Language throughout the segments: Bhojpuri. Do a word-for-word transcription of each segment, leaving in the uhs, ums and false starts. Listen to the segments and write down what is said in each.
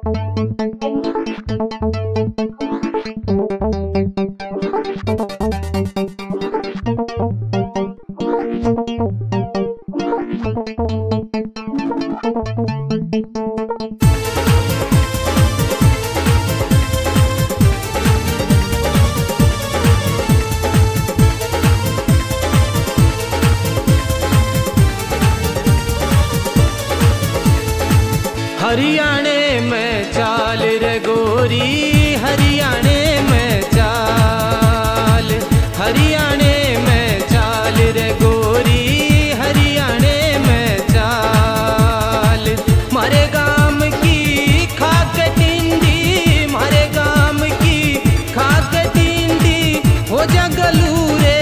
हरियाणे में चाल रे गोरी, हरियाणे में चाल, हरियाणे में चाल रे गोरी, हरियाणे में चाल। मारे गाम की खाक टिंडी, मारे गाम की खाक टिंडी हो जगलू रे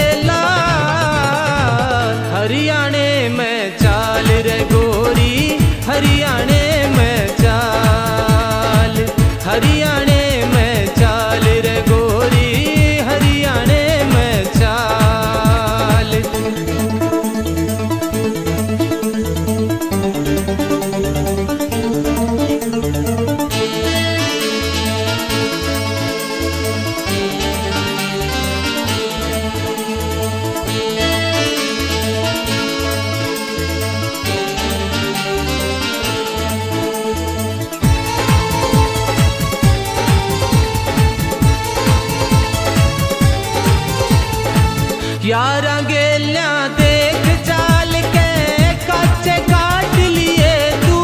लाल। हरियाणे में चाल रे गोरी, हरियाणे हरियाणे में चाल रे गोरी, हरियाणे में चाल। यारा गेल्या देख चाल के कच्चे काट लिए तू,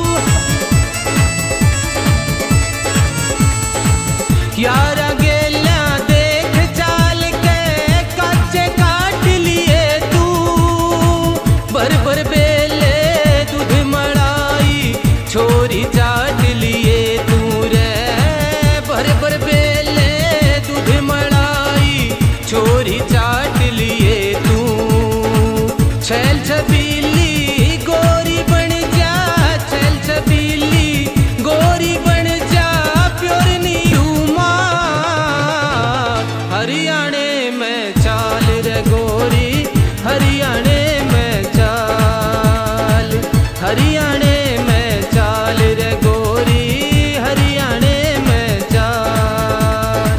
यारा गेल्या देख चाल के कच्चे काट लिए तू। बर बर बेले दूध मलाई छोरी चाट लिए तू रे, बर बर बेले दूध मलाई छोरी चाट लिए तू। छैल छबीली गोरी बन जा, छैल छबीली गोरी बन जा, प्योर नीलूमा। हरियाणे में चाल रे गोरी, हरियाणे में चाल, हरियाणे में चाल रे गोरी, हरियाणे में चाल।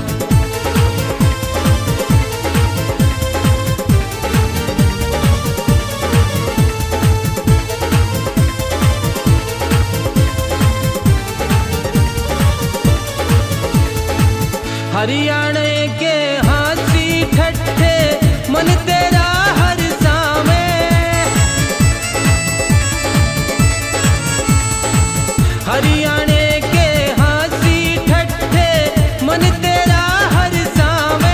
हरियाणे के हाथी ठट्ठे मन तेरा हर सामे, हरियाणे के हाथी ठट्ठे मन तेरा हर सामे।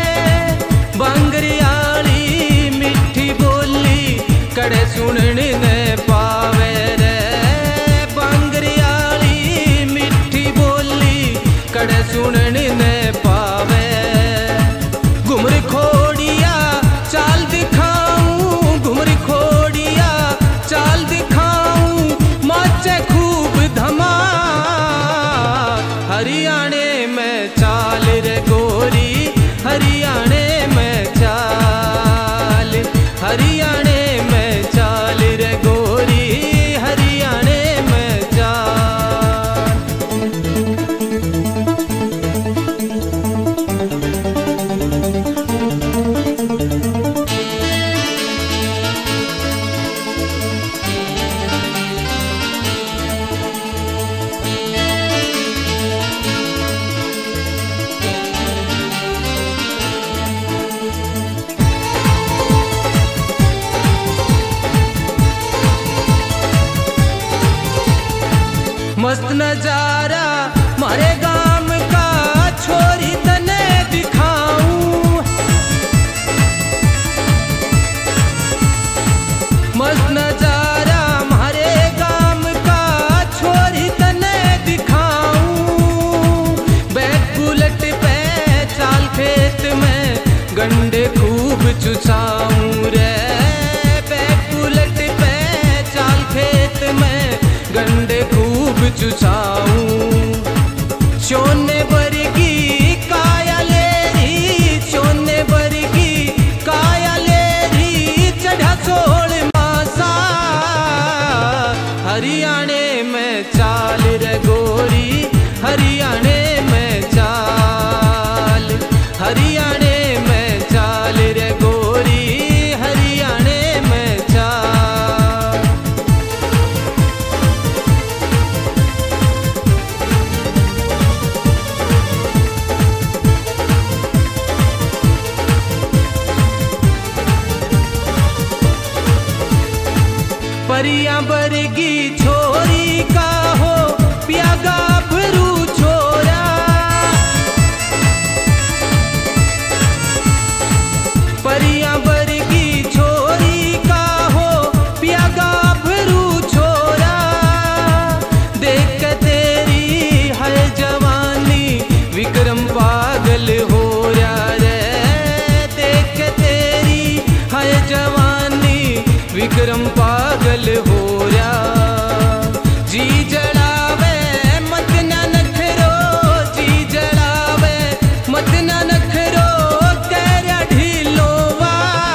बांगरियाली मिठी बोली कड़े सुनने ने पावे रे, बांगरियाली मिठी बोली कड़े सुनने ने पावे। घुमर खोड़िया चाल दिखाऊं, घुमर खोड़िया चाल दिखाऊं, माचे खूब धमाल। हरियाणे में चाल रे गोरी, हरियाणे में चाल, हरियाणे में चाल रे गोरी, हरियाणे में चाल। मस्त नजारा मारे गाम का छोरी तने दिखाऊं, मस्त नजारा मारे गाम का छोरी तने दिखाऊं। बैक बुलेट पे चाल खेत में गंडे खूब चुचाऊं रे, बैक बुलेट पे चाल खेत में गंडे खूब चुचाऊं। सोने बरगी काया लेरी, सोने बरगी काया लेरी, चढ़ा सोल मासा। हरियाणे में चाल रे गोरी, परियां बरगी छोरी का हो पिया गाभरू छोरा। परियां बरगी छोरी का हो पिया गाभरू छोरा। देख के तेरी है जवानी विक्रम पागल हो रहा रे। देख के तेरी है जवानी विक्रम पागल हो रहा। जी जड़ावे मत ना नखरो, जी जड़ावे मत ना नखरो, तेरा ढीलोवा।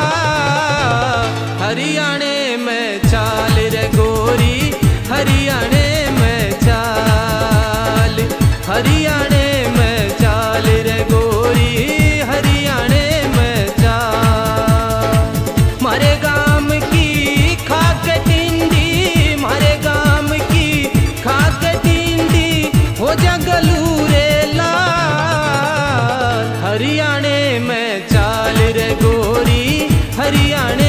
हरियाणे में चाल रे गोरी, हरियाणे में चाल, हरियाणे में चाल रे गोरी, हरियाणे में चाल। मारे गाम की खाक टिंडी, मारे गाम की खाक टिंडी हो जा गलूरे लाल। हरियाणे में चाल रे गोरी, हरियाणे